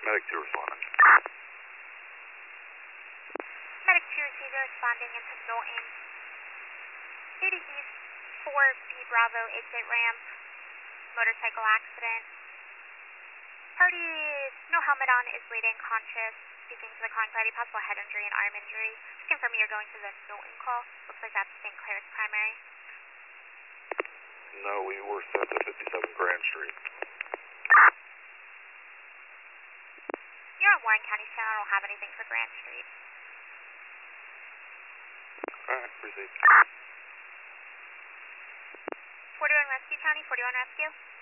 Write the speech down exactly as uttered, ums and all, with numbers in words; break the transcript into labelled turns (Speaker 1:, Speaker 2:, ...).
Speaker 1: Medic two responding.
Speaker 2: Medic two receiver responding into Milton. eighty East, four B Bravo, exit ramp, motorcycle accident. Party, no helmet on, is bleeding, conscious, speaking to the calling party, possible head injury and arm injury. Just confirming you're going to the Milton call. Looks like that's Saint Clair's primary.
Speaker 1: No, we were sent to fifty-seven Grand Street.
Speaker 2: You're on Warren County, so I don't have anything for Grand Street.
Speaker 1: Alright, proceed.
Speaker 2: forty-one Rescue County, forty-one Rescue.